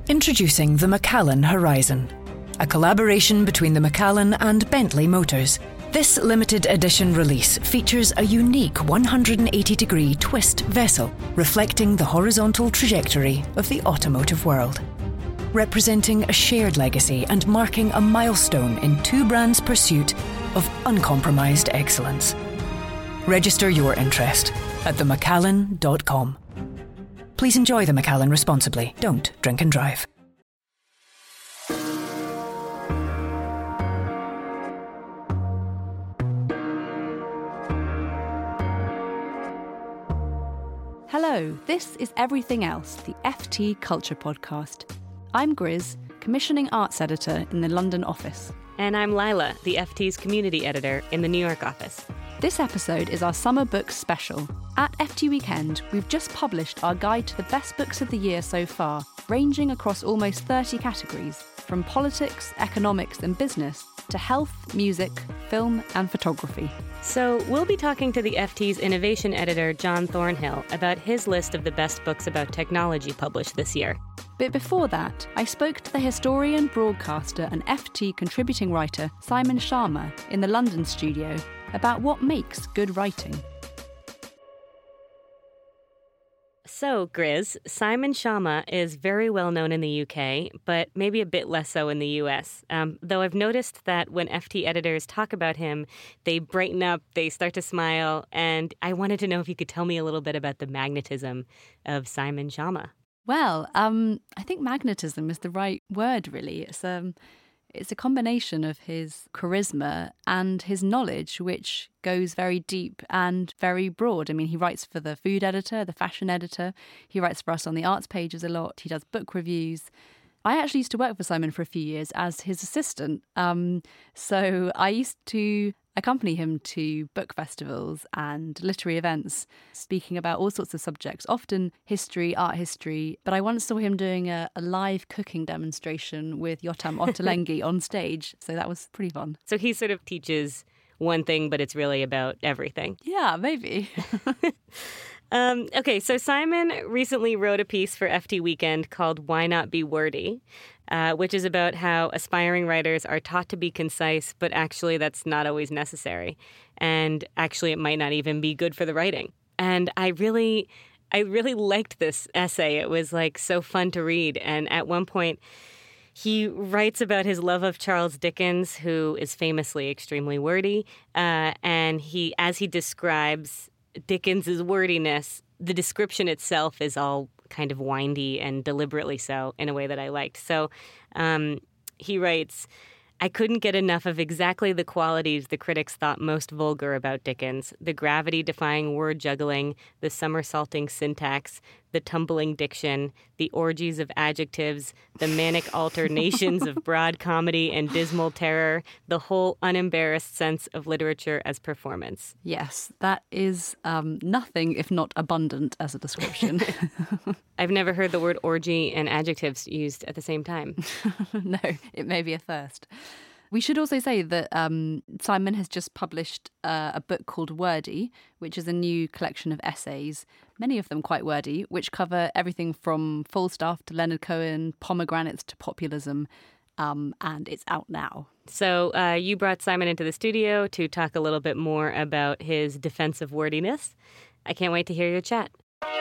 Introducing the Macallan Horizon, a collaboration between the Macallan and Bentley Motors. This limited edition release features a unique 180-degree twist vessel reflecting the horizontal trajectory of the automotive world, representing a shared legacy and marking a milestone in two brands' pursuit of uncompromised excellence. Register your interest at themacallan.com. Please enjoy the Macallan responsibly. Don't drink and drive. Hello, this is Everything Else, the FT Culture Podcast. I'm Grizz, commissioning arts editor in the London office. And I'm Lila, the FT's community editor in the New York office. This episode is our summer books special. At FT Weekend, we've just published our guide to the best books of the year so far, ranging across almost 30 categories, from politics, economics and business to health, music, film and photography. So we'll be talking to the FT's innovation editor, John Thornhill, about his list of the best books about technology published this year. But before that, I spoke to the historian, broadcaster and FT contributing writer Simon Sharma in the London studio about what makes good writing. So, Grizz, Simon Sharma is very well known in the UK, but maybe a bit less so in the US. Though I've noticed that when FT editors talk about him, they brighten up, they start to smile, and I wanted to know if you could tell me a little bit about the magnetism of Simon Sharma. Well, I think magnetism is the right word, really. It's a combination of his charisma and his knowledge, which goes very deep and very broad. I mean, he writes for the food editor, the fashion editor. He writes for us on the arts pages a lot. He does book reviews. I actually used to work for Simon for a few years as his assistant. So I used to accompany him to book festivals and literary events, speaking about all sorts of subjects, often history, art history. But I once saw him doing a live cooking demonstration with Yotam Ottolenghi on stage. So that was pretty fun. So he sort of teaches one thing, but it's really about everything. Yeah, maybe. Okay, so Simon recently wrote a piece for FT Weekend called Why Not Be Wordy, which is about how aspiring writers are taught to be concise, but actually that's not always necessary. And actually it might not even be good for the writing. And I really liked this essay. It was like so fun to read. And at one point, he writes about his love of Charles Dickens, who is famously extremely wordy. And as he describes Dickens's wordiness, the description itself is all kind of windy and deliberately so in a way that I liked. So he writes, I couldn't get enough of exactly the qualities the critics thought most vulgar about Dickens: the gravity-defying word juggling, the somersaulting syntax, the tumbling diction, the orgies of adjectives, the manic alternations of broad comedy and dismal terror, the whole unembarrassed sense of literature as performance. Yes, that is nothing if not abundant as a description. I've never heard the word orgy and adjectives used at the same time. No, it may be a first. We should also say that Simon has just published a book called Wordy, which is a new collection of essays, many of them quite wordy, which cover everything from Falstaff to Leonard Cohen, pomegranates to populism, and it's out now. So you brought Simon into the studio to talk a little bit more about his defense of wordiness. I can't wait to hear your chat.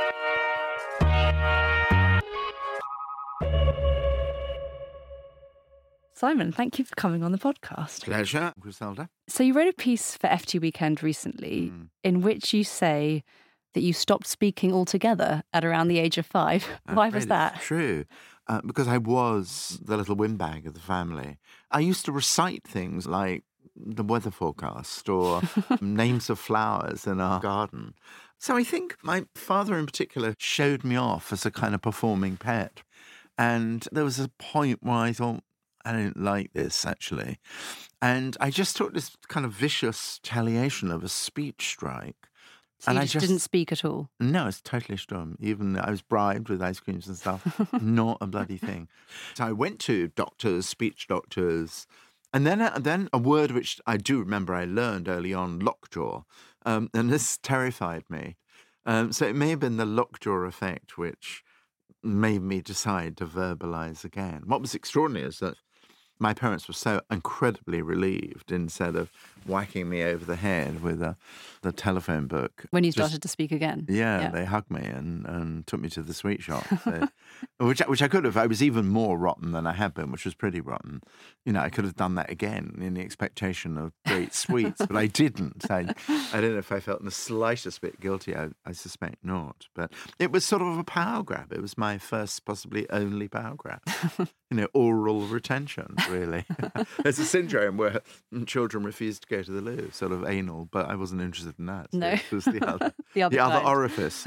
Simon, thank you for coming on the podcast. Pleasure, Griselda. So you wrote a piece for FT Weekend recently in which you say that you stopped speaking altogether at around the age of 5. Why was that? True, because I was the little windbag of the family. I used to recite things like the weather forecast or names of flowers in our garden. So I think my father in particular showed me off as a kind of performing pet. And there was a point where I thought, I don't like this, actually. And I just took this kind of vicious retaliation of a speech strike. So you just didn't speak at all? No, it's totally stum. Even I was bribed with ice creams and stuff. Not a bloody thing. So I went to doctors, speech doctors, and then a word which I do remember I learned early on, lockjaw. And this terrified me. So it may have been the lockjaw effect which made me decide to verbalise again. What was extraordinary is that my parents were so incredibly relieved instead of whacking me over the head with the telephone book. When you started to speak again? Yeah, they hugged me and took me to the sweet shop, so, which I could have. I was even more rotten than I had been, which was pretty rotten. You know, I could have done that again in the expectation of great sweets, but I didn't. I don't know if I felt in the slightest bit guilty. I suspect not. But it was sort of a power grab. It was my first, possibly only power grab. Oral retention, really. There's a syndrome where children refuse to go to the loo, sort of anal, but I wasn't interested in that. So no. It was the other, the other orifice.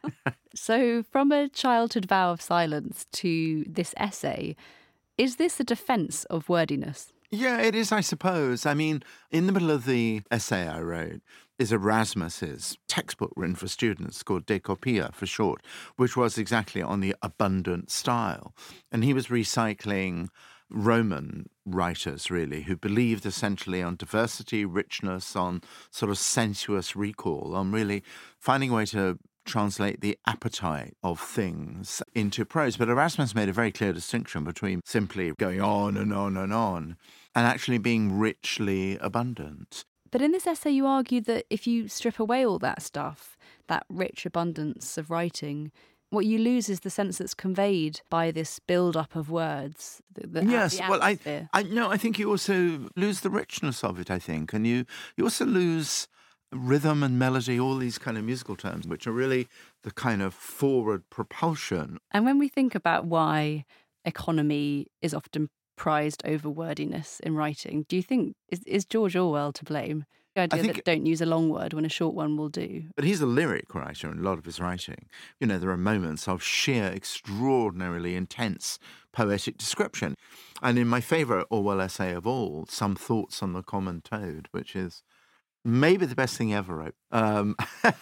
So from a childhood vow of silence to this essay, is this a defence of wordiness? Yeah, it is, I suppose. I mean, in the middle of the essay I wrote is Erasmus's textbook written for students called De Copia for short, which was exactly on the abundant style. And he was recycling Roman writers, really, who believed essentially on diversity, richness, on sort of sensuous recall, on really finding a way to translate the appetite of things into prose. But Erasmus made a very clear distinction between simply going on and on and on and actually being richly abundant. But in this essay, you argue that if you strip away all that stuff, that rich abundance of writing, what you lose is the sense that's conveyed by this build-up of words. Yes, well, I think you also lose the richness of it, I think. And you also lose rhythm and melody, all these kind of musical terms, which are really the kind of forward propulsion. And when we think about why economy is often prized over wordiness in writing, do you think, is George Orwell to blame? The idea that don't use a long word when a short one will do. But he's a lyric writer in a lot of his writing. There are moments of sheer, extraordinarily intense poetic description. And in my favourite Orwell essay of all, Some Thoughts on the Common Toad, which is maybe the best thing he ever wrote. And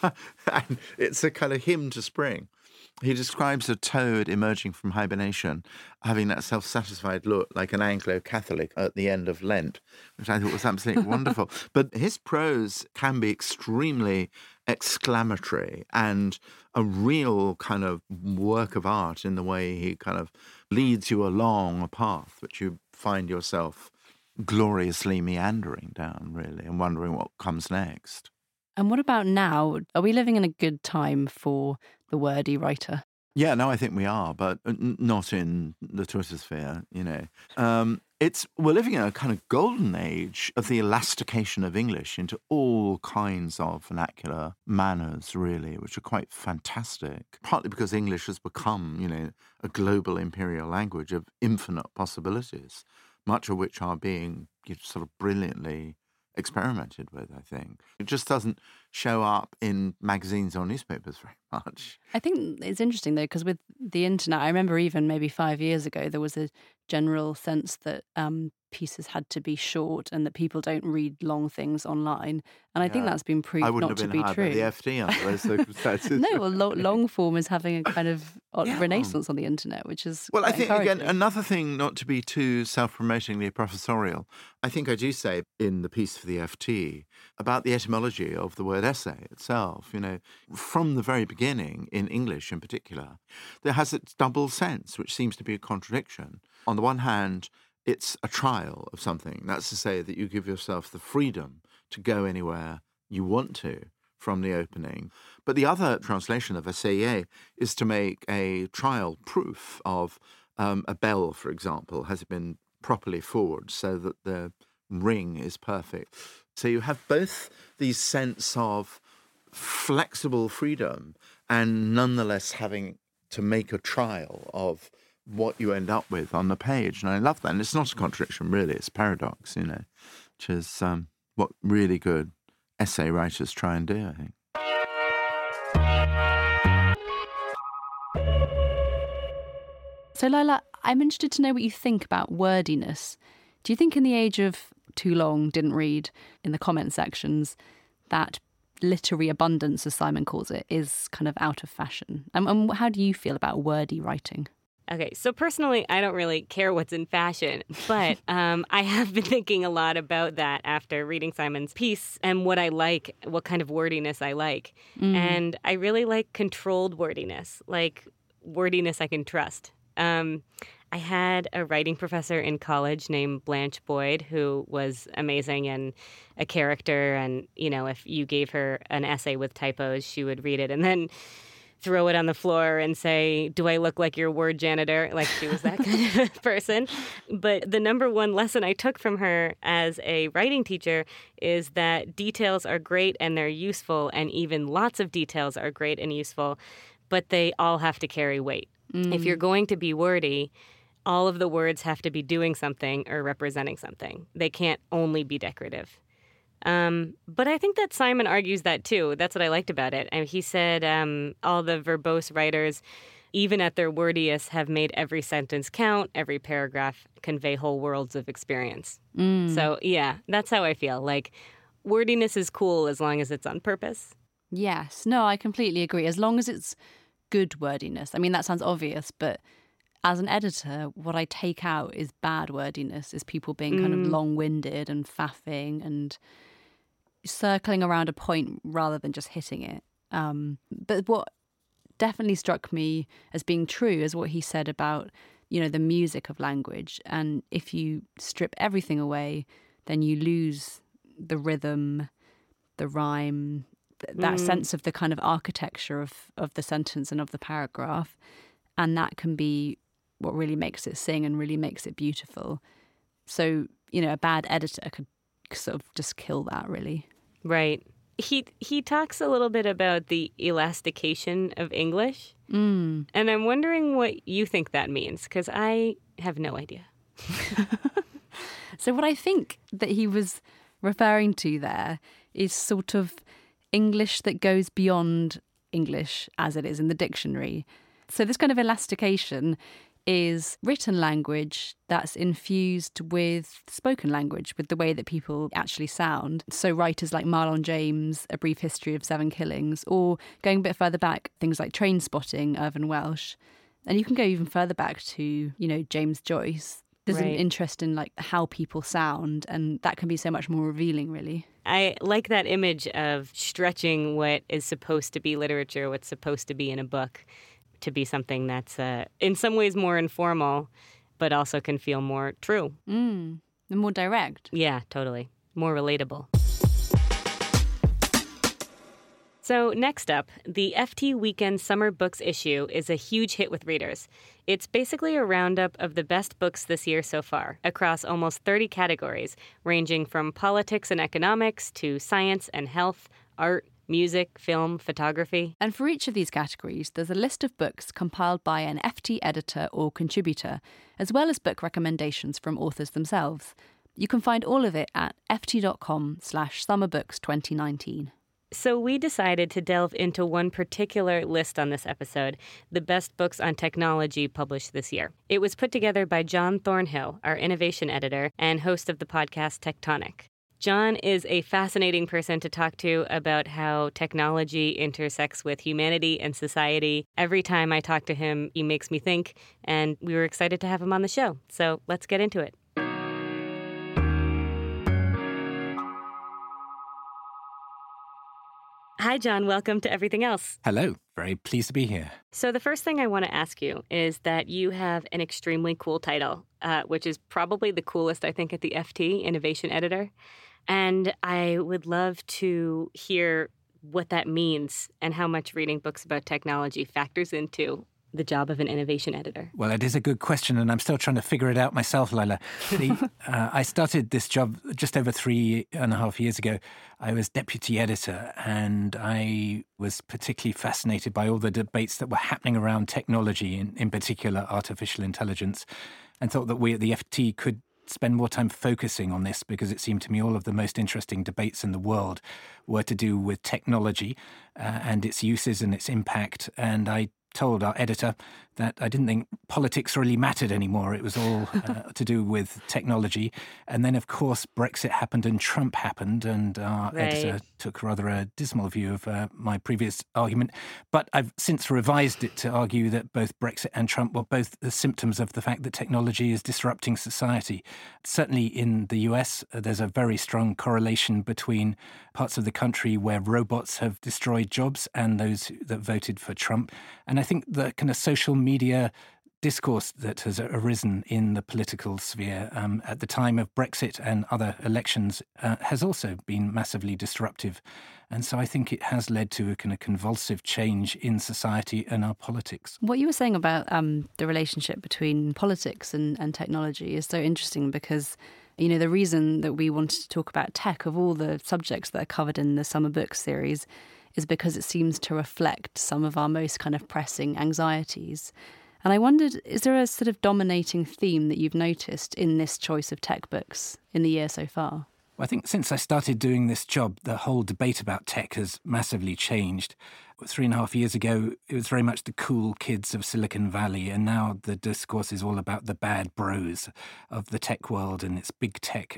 it's a kind of hymn to spring. He describes a toad emerging from hibernation, having that self-satisfied look like an Anglo-Catholic at the end of Lent, which I thought was absolutely wonderful. But his prose can be extremely exclamatory and a real kind of work of art in the way he kind of leads you along a path which you find yourself gloriously meandering down, really, and wondering what comes next. And what about now? Are we living in a good time for the wordy writer? Yeah, no, I think we are, but not in the Twitter sphere, We're living in a kind of golden age of the elastication of English into all kinds of vernacular manners, really, which are quite fantastic. Partly because English has become, a global imperial language of infinite possibilities, much of which are being sort of brilliantly experimented with, I think. It just doesn't show up in magazines or newspapers very much. I think it's interesting, though, because with the internet, I remember even maybe 5 years ago, there was a general sense that pieces had to be short and that people don't read long things online. And I think that's been proved not to be true. I wouldn't have been hired by the FT under those circumstances. No, well, long form is having a kind of renaissance on the internet, which is I think, again, another thing, not to be too self-promotingly professorial, I think I do say in the piece for the FT about the etymology of the word essay itself. From the very beginning, in English in particular, there has its double sense, which seems to be a contradiction. On the one hand, it's a trial of something. That's to say that you give yourself the freedom to go anywhere you want to from the opening. But the other translation of essayer is to make a trial proof of a bell, for example. Has it been properly forward so that the ring is perfect? So you have both these sense of flexible freedom and nonetheless having to make a trial of what you end up with on the page. And I love that. And it's not a contradiction, really. It's a paradox, which is what really good essay writers try and do, I think. So, Lila, I'm interested to know what you think about wordiness. Do you think in the age of too long, didn't read in the comment sections, that literary abundance, as Simon calls it, is kind of out of fashion? And how do you feel about wordy writing? Okay, so personally, I don't really care what's in fashion, but I have been thinking a lot about that after reading Simon's piece and what I like, what kind of wordiness I like. And I really like controlled wordiness, like wordiness I can trust. I had a writing professor in college named Blanche Boyd who was amazing and a character. And, if you gave her an essay with typos, she would read it and then throw it on the floor and say, "Do I look like your word janitor?" Like she was that kind of person. But the number one lesson I took from her as a writing teacher is that details are great and they're useful, and even lots of details are great and useful, but they all have to carry weight. If you're going to be wordy, all of the words have to be doing something or representing something. They can't only be decorative. But I think that Simon argues that too. That's what I liked about it. And he said all the verbose writers, even at their wordiest, have made every sentence count, every paragraph convey whole worlds of experience. So, yeah, that's how I feel. Like, wordiness is cool as long as it's on purpose. Yes. No, I completely agree. As long as it's good wordiness. I mean, that sounds obvious, but as an editor, what I take out is bad wordiness, is people being kind of long-winded and faffing and circling around a point rather than just hitting it. But what definitely struck me as being true is what he said about, the music of language. And if you strip everything away, then you lose the rhythm, the rhyme, that sense of the kind of architecture of the sentence and of the paragraph. And that can be what really makes it sing and really makes it beautiful. So, a bad editor could sort of just kill that, really. Right. He talks a little bit about the elastication of English. And I'm wondering what you think that means, because I have no idea. So what I think that he was referring to there is sort of English that goes beyond English as it is in the dictionary. So this kind of elastication is written language that's infused with spoken language, with the way that people actually sound. So writers like Marlon James, A Brief History of Seven Killings, or going a bit further back, things like Train Spotting, Irvine Welsh. And you can go even further back to, James Joyce. There's an interest in how people sound, and that can be so much more revealing, really. I like that image of stretching what is supposed to be literature, what's supposed to be in a book, to be something that's in some ways more informal, but also can feel more true. And more direct. Yeah, totally. More relatable. So next up, the FT Weekend Summer Books issue is a huge hit with readers. It's basically a roundup of the best books this year so far, across almost 30 categories, ranging from politics and economics to science and health, art, music, film, photography. And for each of these categories, there's a list of books compiled by an FT editor or contributor, as well as book recommendations from authors themselves. You can find all of it at ft.com/summerbooks2019. So we decided to delve into one particular list on this episode, the best books on technology published this year. It was put together by John Thornhill, our innovation editor and host of the podcast Tectonic. John is a fascinating person to talk to about how technology intersects with humanity and society. Every time I talk to him, he makes me think, and we were excited to have him on the show. So let's get into it. Hi, John. Welcome to Everything Else. Hello. Very pleased to be here. So the first thing I want to ask you is that you have an extremely cool title, which is probably the coolest, I think, at the FT, Innovation Editor. And I would love to hear what that means and how much reading books about technology factors into the job of an innovation editor. Well, it is a good question, and I'm still trying to figure it out myself, Lila. I started this job just over 3.5 years ago. I was deputy editor, and I was particularly fascinated by all the debates that were happening around technology, in particular artificial intelligence, and thought that we at the FT could spend more time focusing on this, because it seemed to me all of the most interesting debates in the world were to do with technology and its uses and its impact. And I told our editor that I didn't think politics really mattered anymore. It was all to do with technology. And then, of course, Brexit happened and Trump happened, and our editor took rather a dismal view of my previous argument. But I've since revised it to argue that both Brexit and Trump were both the symptoms of the fact that technology is disrupting society. Certainly in the US, there's a very strong correlation between parts of the country where robots have destroyed jobs and those that voted for Trump. And I think the kind of social media discourse that has arisen in the political sphere at the time of Brexit and other elections has also been massively disruptive. And so I think it has led to a kind of convulsive change in society and our politics. What you were saying about the relationship between politics and technology is so interesting because, you know, the reason that we wanted to talk about tech, of all the subjects that are covered in the Summer Book series, is because it seems to reflect some of our most kind of pressing anxieties. And I wondered, is there a sort of dominating theme that you've noticed in this choice of tech books in the year so far? Well, I think since I started doing this job, the whole debate about tech has massively changed. 3.5 years ago, it was very much the cool kids of Silicon Valley, and now the discourse is all about the bad bros of the tech world, and it's big tech.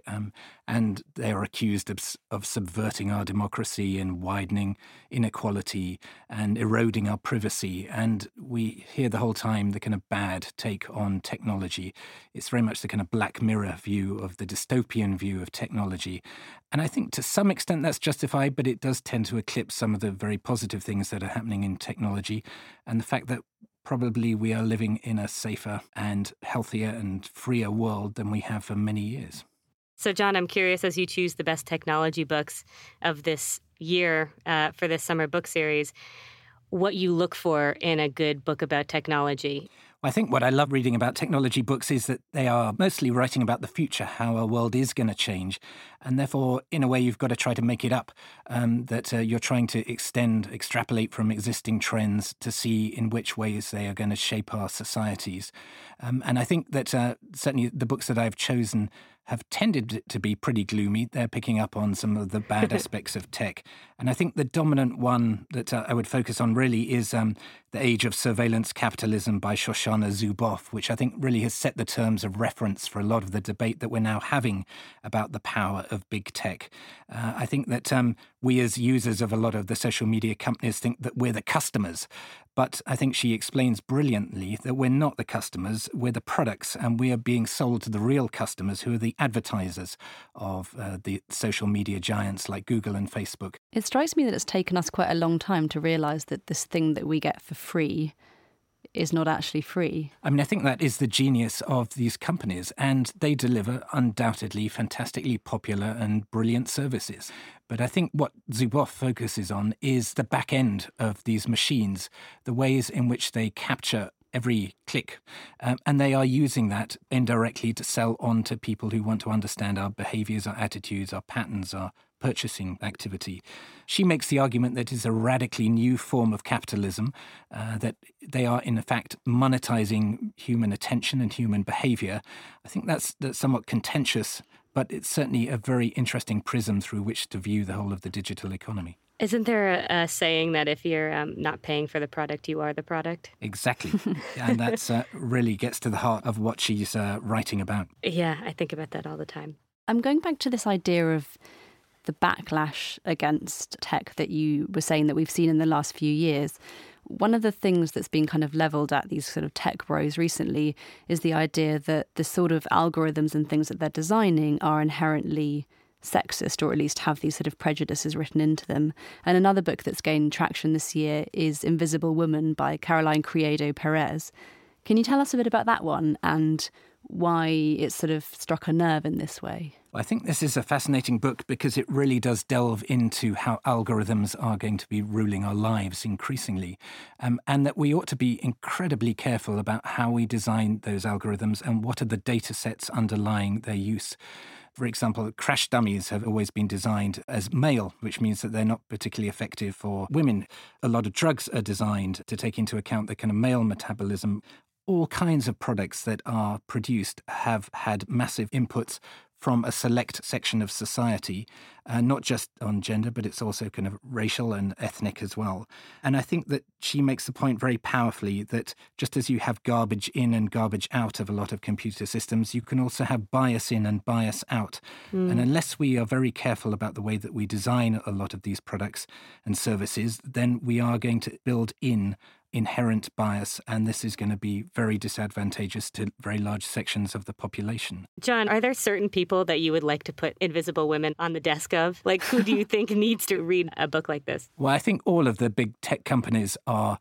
And they are accused of subverting our democracy and widening inequality and eroding our privacy. And we hear the whole time the kind of bad take on technology. It's very much the kind of Black Mirror view of the dystopian view of technology. And I think to some extent that's justified, but it does tend to eclipse some of the very positive things that are happening in technology, and the fact that probably we are living in a safer and healthier and freer world than we have for many years. So, John, I'm curious, as you choose the best technology books of this year for this summer book series, what you look for in a good book about technology. I think what I love reading about technology books is that they are mostly writing about the future, how our world is going to change. And therefore, in a way, you've got to try to make it up, that you're trying to extrapolate from existing trends to see in which ways they are going to shape our societies. And I think that certainly the books that I've chosen have tended to be pretty gloomy. They're picking up on some of the bad aspects of tech. And I think the dominant one that I would focus on really is The Age of Surveillance Capitalism by Shoshana Zuboff, which I think really has set the terms of reference for a lot of the debate that we're now having about the power of big tech. I think that we as users of a lot of the social media companies think that we're the customers. But I think she explains brilliantly that we're not the customers, we're the products, and we are being sold to the real customers who are the advertisers of the social media giants like Google and Facebook. It strikes me that it's taken us quite a long time to realise that this thing that we get for free is not actually free. I mean, I think that is the genius of these companies, and they deliver undoubtedly fantastically popular and brilliant services. But I think what Zuboff focuses on is the back end of these machines, the ways in which they capture every click. And they are using that indirectly to sell on to people who want to understand our behaviours, our attitudes, our patterns, our purchasing activity. She makes the argument that it's a radically new form of capitalism, that they are in fact monetizing human attention and human behaviour. I think that's somewhat contentious, but it's certainly a very interesting prism through which to view the whole of the digital economy. Isn't there a saying that if you're not paying for the product, you are the product? Exactly. And that's really gets to the heart of what she's writing about. Yeah, I think about that all the time. I'm going back to this idea of the backlash against tech that you were saying that we've seen in the last few years. One of the things that's been kind of levelled at these sort of tech bros recently is the idea that the sort of algorithms and things that they're designing are inherently sexist, or at least have these sort of prejudices written into them. And another book that's gained traction this year is Invisible Woman by Caroline Criado Perez. Can you tell us a bit about that one and why it sort of struck a nerve in this way? I think this is a fascinating book because it really does delve into how algorithms are going to be ruling our lives increasingly, and that we ought to be incredibly careful about how we design those algorithms and what are the data sets underlying their use. For example, crash dummies have always been designed as male, which means that they're not particularly effective for women. A lot of drugs are designed to take into account the kind of male metabolism. All kinds of products that are produced have had massive inputs from a select section of society, not just on gender, but it's also kind of racial and ethnic as well. And I think that she makes the point very powerfully that just as you have garbage in and garbage out of a lot of computer systems, you can also have bias in and bias out. And unless we are very careful about the way that we design a lot of these products and services, then we are going to build in inherent bias, and this is going to be very disadvantageous to very large sections of the population. John, are there certain people that you would like to put Invisible Women on the desk of? Like, who do you think needs to read a book like this? Well, I think all of the big tech companies are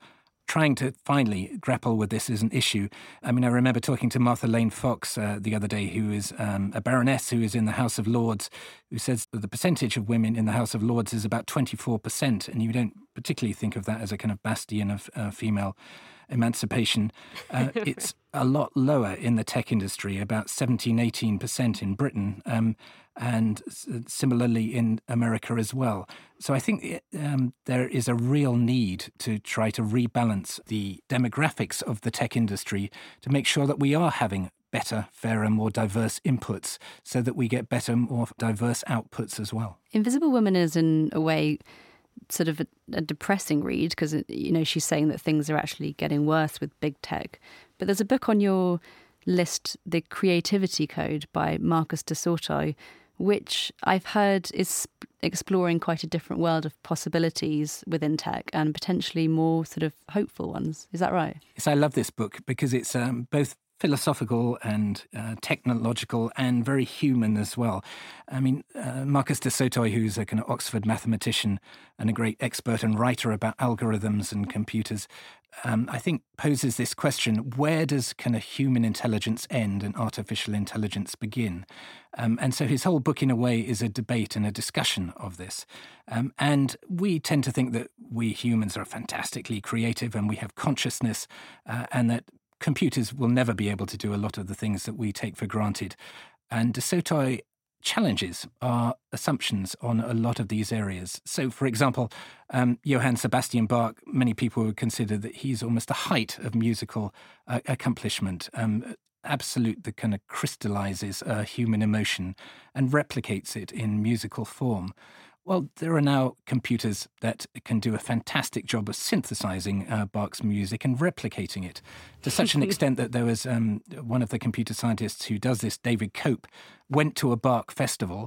trying to finally grapple with this as an issue. I mean, I remember talking to Martha Lane Fox the other day, who is a baroness who is in the House of Lords, who says that the percentage of women in the House of Lords is about 24%, and you don't particularly think of that as a kind of bastion of female emancipation. It's a lot lower in the tech industry, about 17-18% in Britain, and similarly in America as well. So I think there is a real need to try to rebalance the demographics of the tech industry to make sure that we are having better, fairer, more diverse inputs so that we get better, more diverse outputs as well. Invisible Woman is, in a way, sort of a depressing read because, she's saying that things are actually getting worse with big tech. But there's a book on your list, The Creativity Code by Marcus de Sautoy, which I've heard is exploring quite a different world of possibilities within tech and potentially more sort of hopeful ones. Is that right? Yes, I love this book because it's both philosophical and technological and very human as well. I mean, Marcus de Sautoy, who's a kind of Oxford mathematician and a great expert and writer about algorithms and computers, I think poses this question: where does kind of human intelligence end and artificial intelligence begin? And so his whole book, in a way, is a debate and a discussion of this. And we tend to think that we humans are fantastically creative and we have consciousness, and that computers will never be able to do a lot of the things that we take for granted. And de Sautoy challenges our assumptions on a lot of these areas. So, for example, Johann Sebastian Bach, many people would consider that he's almost the height of musical accomplishment. Absolute that kind of crystallizes human emotion and replicates it in musical form. Well, there are now computers that can do a fantastic job of synthesizing Bach's music and replicating it to such an extent that there was one of the computer scientists who does this, David Cope, went to a Bach festival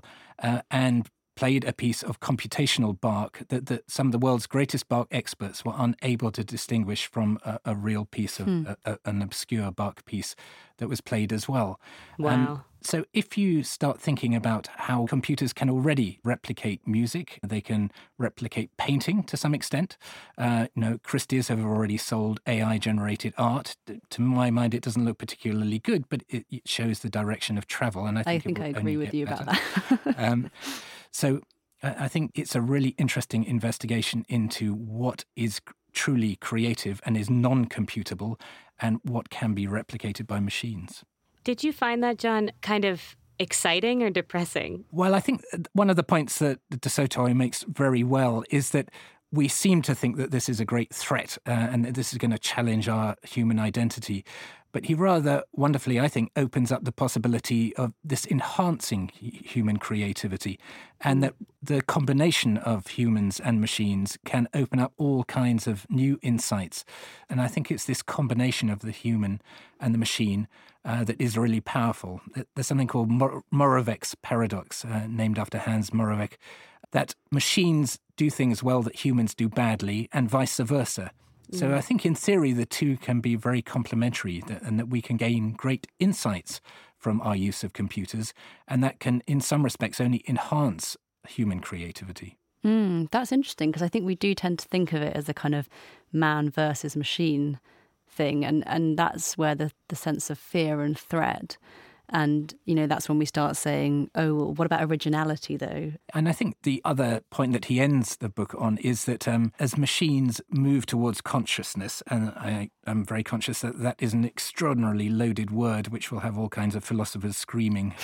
and played a piece of computational Bach that some of the world's greatest Bach experts were unable to distinguish from a real piece of an obscure Bach piece that was played as well. Wow. So if you start thinking about how computers can already replicate music, they can replicate painting to some extent. Christie's have already sold AI-generated art. To my mind, it doesn't look particularly good, but it shows the direction of travel. And I think I agree with you about that. So I think it's a really interesting investigation into what is truly creative and is non-computable and what can be replicated by machines. Did you find that, John, kind of exciting or depressing? Well, I think one of the points that de Sautoy makes very well is that we seem to think that this is a great threat and that this is going to challenge our human identity. But he rather wonderfully, I think, opens up the possibility of this enhancing human creativity, and that the combination of humans and machines can open up all kinds of new insights. And I think it's this combination of the human and the machine that is really powerful. There's something called Moravec's paradox, named after Hans Moravec, that machines do things well that humans do badly, and vice versa. So I think in theory the two can be very complementary, and that we can gain great insights from our use of computers, and that can in some respects only enhance human creativity. That's interesting, because I think we do tend to think of it as a kind of man versus machine thing, and that's where the sense of fear and threat. And, that's when we start saying, oh, well, what about originality, though? And I think the other point that he ends the book on is that as machines move towards consciousness, and I am very conscious that that is an extraordinarily loaded word which will have all kinds of philosophers screaming.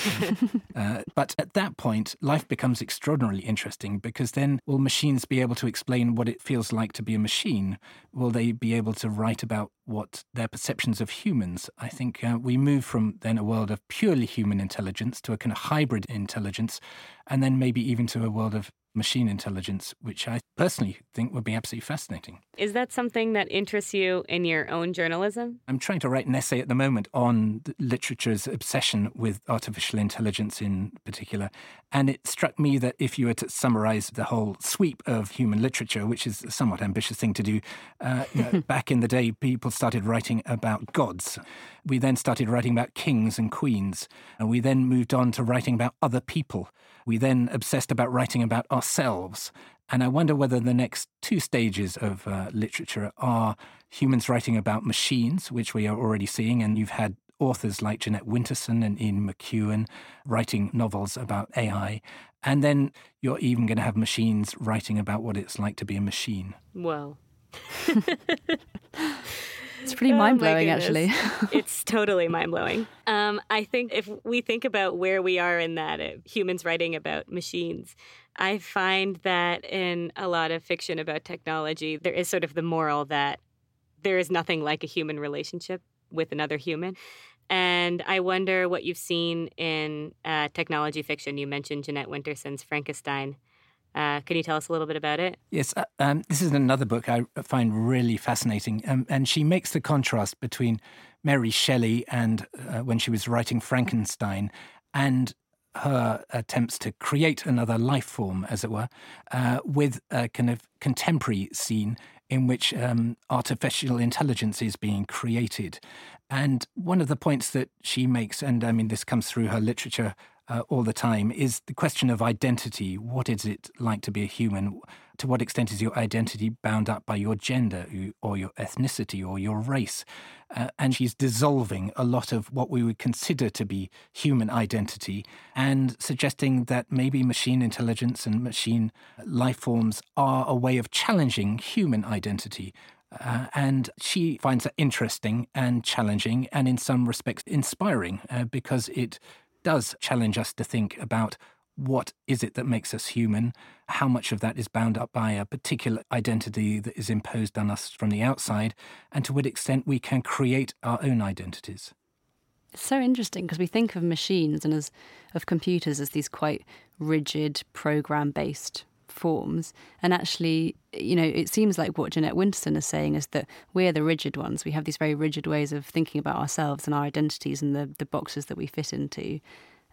But at that point, life becomes extraordinarily interesting, because then will machines be able to explain what it feels like to be a machine? Will they be able to write about what their perceptions of humans? I think we move from then a world of purely human intelligence to a kind of hybrid intelligence, and then maybe even to a world of machine intelligence, which I personally think would be absolutely fascinating. Is that something that interests you in your own journalism? I'm trying to write an essay at the moment on literature's obsession with artificial intelligence in particular. And it struck me that if you were to summarize the whole sweep of human literature, which is a somewhat ambitious thing to do, back in the day, people started writing about gods. We then started writing about kings and queens. And we then moved on to writing about other people. We then obsessed about writing about ourselves. And I wonder whether the next two stages of literature are humans writing about machines, which we are already seeing, and you've had authors like Jeanette Winterson and Ian McEwan writing novels about AI. And then you're even going to have machines writing about what it's like to be a machine. Whoa. It's pretty mind-blowing, actually. It's totally mind-blowing. I think if we think about where we are in that, humans writing about machines, I find that in a lot of fiction about technology, there is sort of the moral that there is nothing like a human relationship with another human. And I wonder what you've seen in technology fiction. You mentioned Jeanette Winterson's Frankenstein. Can you tell us a little bit about it? Yes, this is another book I find really fascinating. And she makes the contrast between Mary Shelley and when she was writing Frankenstein and her attempts to create another life form, as it were, with a kind of contemporary scene in which artificial intelligence is being created. And one of the points that she makes, and I mean, this comes through her literature all the time, is the question of identity. What is it like to be a human? To what extent is your identity bound up by your gender or your ethnicity or your race? And she's dissolving a lot of what we would consider to be human identity and suggesting that maybe machine intelligence and machine life forms are a way of challenging human identity. And she finds that interesting and challenging and in some respects inspiring because it does challenge us to think about what is it that makes us human, how much of that is bound up by a particular identity that is imposed on us from the outside, and to what extent we can create our own identities. It's so interesting because we think of machines and of computers as these quite rigid, program-based forms. And actually, it seems like what Jeanette Winterson is saying is that we're the rigid ones. We have these very rigid ways of thinking about ourselves and our identities and the boxes that we fit into.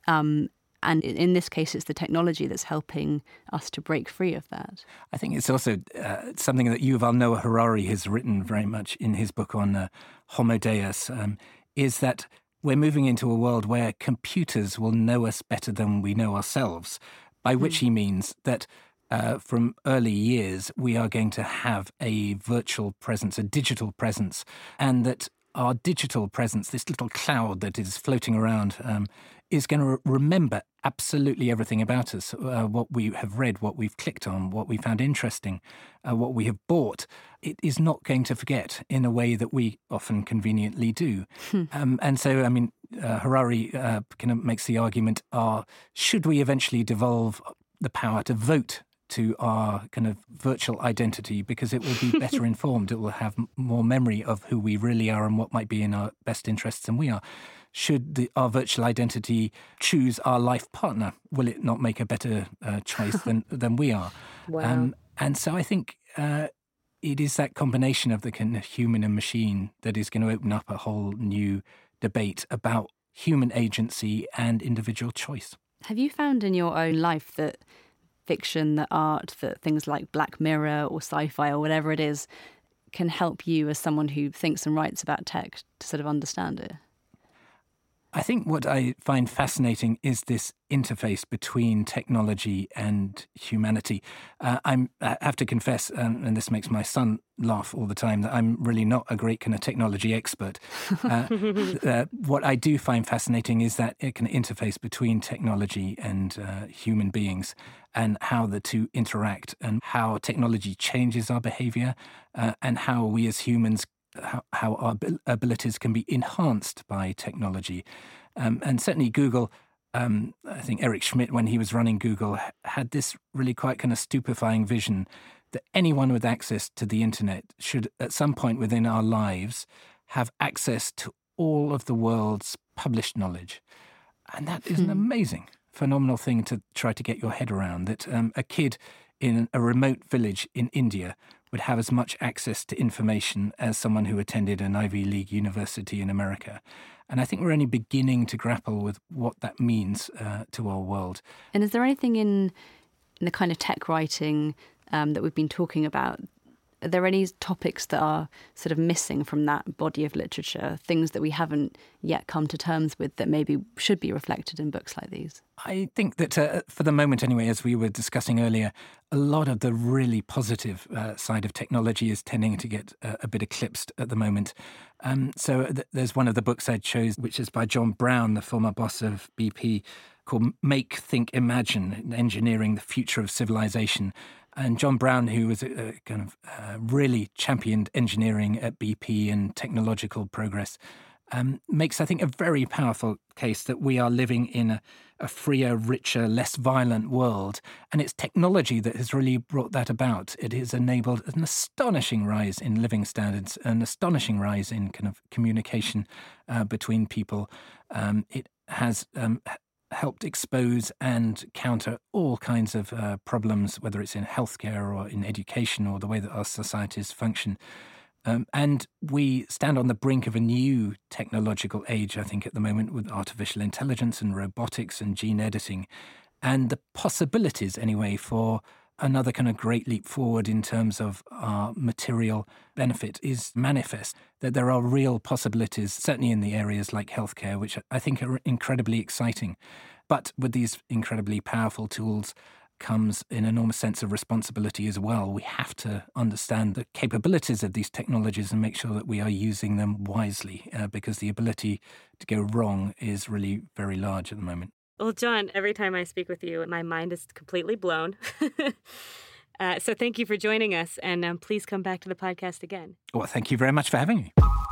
And in this case, it's the technology that's helping us to break free of that. I think it's also something that Yuval Noah Harari has written very much in his book on Homo Deus, is that we're moving into a world where computers will know us better than we know ourselves, by which he means that from early years, we are going to have a virtual presence, a digital presence, and that our digital presence, this little cloud that is floating around, is going to remember absolutely everything about us, what we have read, what we've clicked on, what we found interesting, what we have bought. It is not going to forget in a way that we often conveniently do. And so, I mean, Harari kind of makes the argument, should we eventually devolve the power to vote to our kind of virtual identity because it will be better informed. It will have more memory of who we really are and what might be in our best interests than we are. Should our virtual identity choose our life partner? Will it not make a better choice than we are? Wow. And so I think it is that combination of the kind of human and machine that is going to open up a whole new debate about human agency and individual choice. Have you found in your own life that fiction, that art, that things like Black Mirror or sci-fi or whatever it is can help you as someone who thinks and writes about tech to sort of understand it? I think what I find fascinating is this interface between technology and humanity. I have to confess, and this makes my son laugh all the time, that I'm really not a great kind of technology expert. What I do find fascinating is that it can interface between technology and human beings and how the two interact and how technology changes our behavior and how we as humans how our abilities can be enhanced by technology. And certainly Google, I think Eric Schmidt, when he was running Google, had this really quite kind of stupefying vision that anyone with access to the internet should, at some point within our lives, have access to all of the world's published knowledge. And that is an amazing, phenomenal thing to try to get your head around, that a kid in a remote village in India would have as much access to information as someone who attended an Ivy League university in America. And I think we're only beginning to grapple with what that means to our world. And is there anything in the kind of tech writing that we've been talking about Are there any topics that are sort of missing from that body of literature, things that we haven't yet come to terms with that maybe should be reflected in books like these? I think that for the moment anyway, as we were discussing earlier, a lot of the really positive side of technology is tending to get a bit eclipsed at the moment. There's one of the books I chose, which is by John Brown, the former boss of BP, called Make, Think, Imagine, Engineering the Future of Civilization. And John Brown, who was a kind of really championed engineering at BP and technological progress, makes, I think, a very powerful case that we are living in a freer, richer, less violent world. And it's technology that has really brought that about. It has enabled an astonishing rise in living standards, an astonishing rise in kind of communication between people. It has helped expose and counter all kinds of problems, whether it's in healthcare or in education or the way that our societies function. And we stand on the brink of a new technological age, I think, at the moment, with artificial intelligence and robotics and gene editing. And the possibilities, anyway, for another kind of great leap forward in terms of our material benefit is manifest, that there are real possibilities, certainly in the areas like healthcare, which I think are incredibly exciting. But with these incredibly powerful tools comes an enormous sense of responsibility as well. We have to understand the capabilities of these technologies and make sure that we are using them wisely, because the ability to go wrong is really very large at the moment. Well, John, every time I speak with you, my mind is completely blown. So thank you for joining us, and please come back to the podcast again. Well, thank you very much for having me.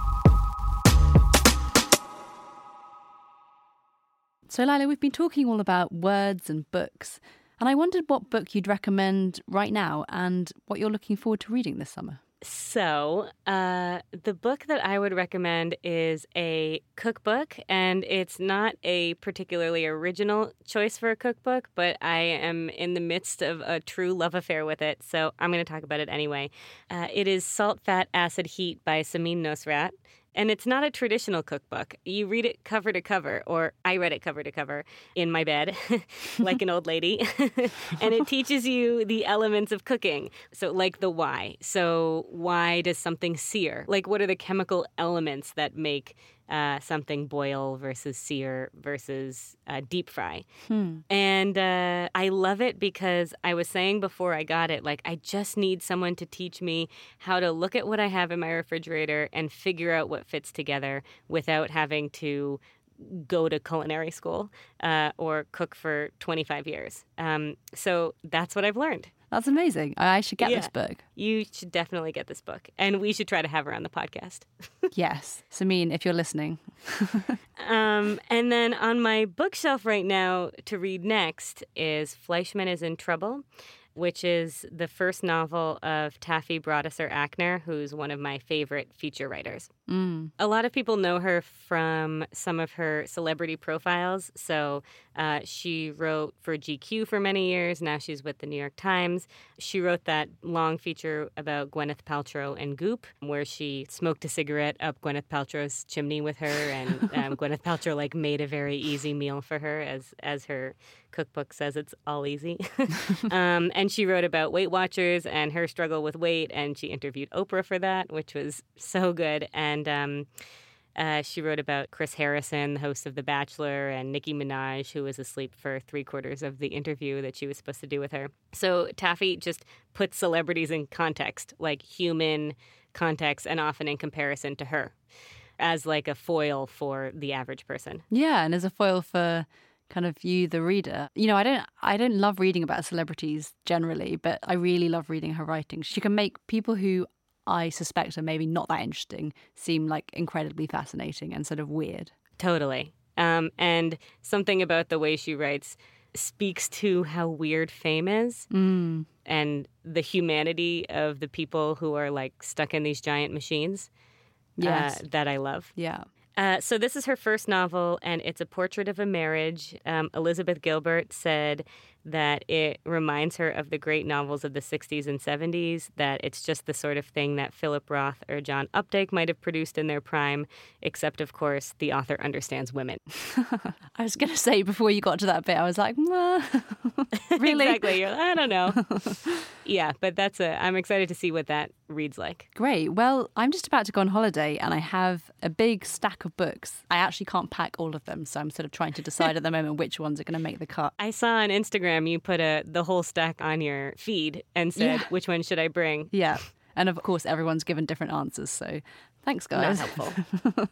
So, Lila, we've been talking all about words and books, and I wondered what book you'd recommend right now and what you're looking forward to reading this summer. So, the book that I would recommend is a cookbook, and it's not a particularly original choice for a cookbook, but I am in the midst of a true love affair with it, so I'm going to talk about it anyway. It is Salt, Fat, Acid, Heat by Samin Nosrat. And it's not a traditional cookbook. You read it cover to cover, or I read it cover to cover in my bed, like an old lady. And it teaches you the elements of cooking. So like the why. So why does something sear? Like what are the chemical elements that make something boil versus sear versus deep fry? And I love it because I was saying before I got it, like I just need someone to teach me how to look at what I have in my refrigerator and figure out what fits together without having to go to culinary school or cook for 25 years. So that's what I've learned. That's amazing. I should get this book. You should definitely get this book. And we should try to have her on the podcast. Yes. Samin, if you're listening. And then on my bookshelf right now to read next is Fleischman is in Trouble, which is the first novel of Taffy Brodesser-Akner, who's one of my favorite feature writers. A lot of people know her from some of her celebrity profiles. So she wrote for GQ for many years. Now she's with the New York Times. She wrote that long feature about Gwyneth Paltrow and Goop, where she smoked a cigarette up Gwyneth Paltrow's chimney with her, and Gwyneth Paltrow like made a very easy meal for her, as her cookbook says it's all easy. And she wrote about Weight Watchers and her struggle with weight, and she interviewed Oprah for that, which was so good. And she wrote about Chris Harrison, the host of The Bachelor, and Nicki Minaj, who was asleep for 3/4 of the interview that she was supposed to do with her. So Taffy just puts celebrities in context, like human context, and often in comparison to her, as like a foil for the average person. Yeah, and as a foil for kind of you, the reader. You know, I don't love reading about celebrities generally, but I really love reading her writing. She can make people who I suspect are maybe not that interesting seem like incredibly fascinating and sort of weird. Totally. And something about the way she writes speaks to how weird fame is and the humanity of the people who are like stuck in these giant machines. Yes. That I love. Yeah. So this is her first novel, and it's a portrait of a marriage. Elizabeth Gilbert said that it reminds her of the great novels of the 60s and 70s, that it's just the sort of thing that Philip Roth or John Updike might have produced in their prime, except, of course, the author understands women. I was going to say, before you got to that bit, I was like, really? Exactly. You're like, I don't know. Yeah, but I'm excited to see what that reads like. Great. Well, I'm just about to go on holiday and I have a big stack of books. I actually can't pack all of them, so I'm sort of trying to decide at the moment which ones are going to make the cut. I saw on Instagram you put the whole stack on your feed and said, which one should I bring? Yeah. And of course, everyone's given different answers, so thanks, guys. Not helpful.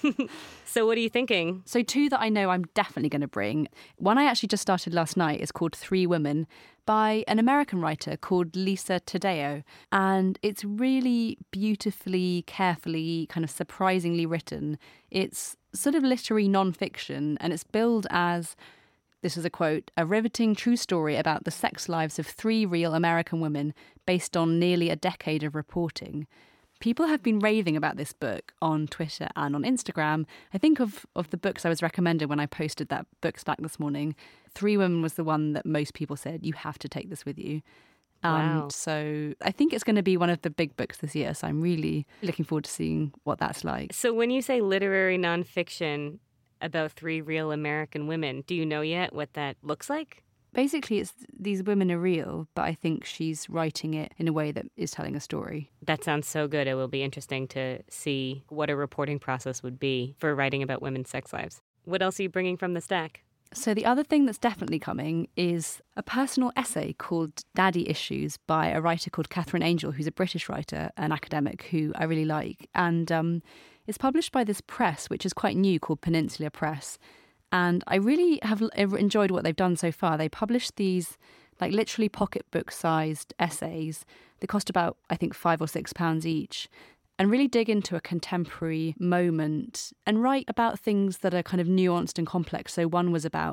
So what are you thinking? So 2 that I know I'm definitely going to bring. One I actually just started last night is called 3 Women by an American writer called Lisa Taddeo. And it's really beautifully, carefully, kind of surprisingly written. It's sort of literary nonfiction, and it's billed as, this is a quote, a riveting true story about the sex lives of 3 real American women based on nearly a decade of reporting. People have been raving about this book on Twitter and on Instagram. I think of the books I was recommended when I posted that book stack this morning, 3 Women was the one that most people said, you have to take this with you. Wow. So I think it's going to be one of the big books this year. So I'm really looking forward to seeing what that's like. So when you say literary nonfiction about 3 real American women, do you know yet what that looks like? Basically, it's these women are real, but I think she's writing it in a way that is telling a story. That sounds so good. It will be interesting to see what a reporting process would be for writing about women's sex lives. What else are you bringing from the stack? So the other thing that's definitely coming is a personal essay called Daddy Issues by a writer called Catherine Angel, who's a British writer, an academic who I really like. And it's published by this press, which is quite new, called Peninsula Press. And I really have enjoyed what they've done so far. They published these like literally pocketbook-sized essays. They cost about, I think, £5 or £6 each, and really dig into a contemporary moment and write about things that are kind of nuanced and complex. So one was about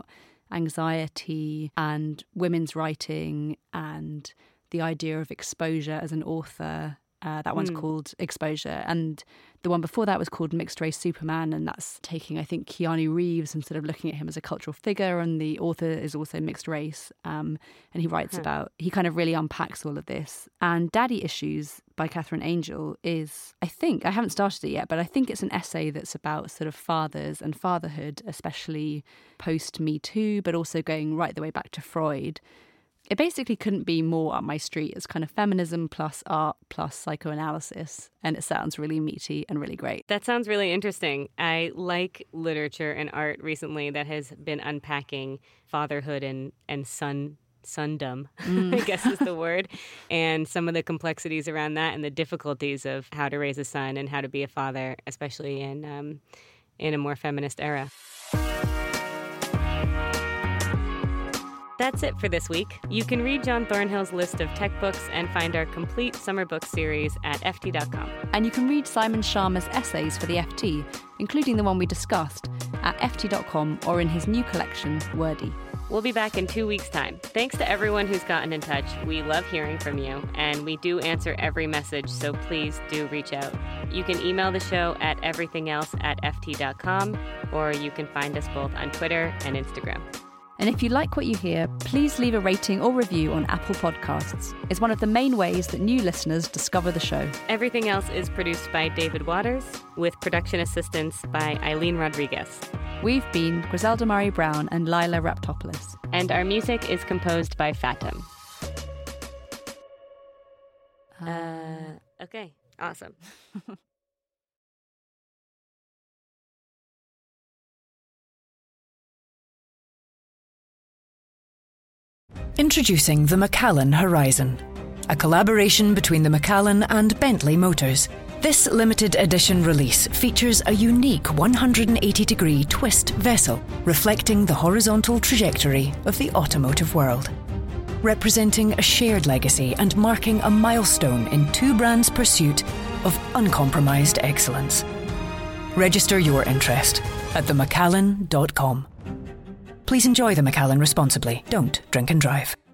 anxiety and women's writing and the idea of exposure as an author. That one's called Exposure. And the one before that was called Mixed Race Superman. And that's taking, I think, Keanu Reeves and sort of looking at him as a cultural figure. And the author is also mixed race. And he writes about, he kind of really unpacks all of this. And Daddy Issues by Catherine Angel is, I think, I haven't started it yet, but I think it's an essay that's about sort of fathers and fatherhood, especially post Me Too, but also going right the way back to Freud. It basically couldn't be more up my street. It's kind of feminism plus art plus psychoanalysis. And it sounds really meaty and really great. That sounds really interesting. I like literature and art recently that has been unpacking fatherhood and sundom, I guess is the word, and some of the complexities around that and the difficulties of how to raise a son and how to be a father, especially in a more feminist era. That's it for this week. You can read John Thornhill's list of tech books and find our complete summer book series at ft.com. And you can read Simon Sharma's essays for the FT, including the one we discussed, at ft.com or in his new collection, Wordy. We'll be back in 2 weeks' time. Thanks to everyone who's gotten in touch. We love hearing from you, and we do answer every message, so please do reach out. You can email the show at everythingelse@ft.com, or you can find us both on Twitter and Instagram. And if you like what you hear, please leave a rating or review on Apple Podcasts. It's one of the main ways that new listeners discover the show. Everything Else is produced by David Waters, with production assistance by Eileen Rodriguez. We've been Griselda Murray Brown and Lila Raptopoulos. And our music is composed by Fatum. Okay, awesome. Introducing the Macallan Horizon, a collaboration between the Macallan and Bentley Motors. This limited edition release features a unique 180-degree twist vessel reflecting the horizontal trajectory of the automotive world, representing a shared legacy and marking a milestone in two brands' pursuit of uncompromised excellence. Register your interest at themacallan.com. Please enjoy the Macallan responsibly. Don't drink and drive.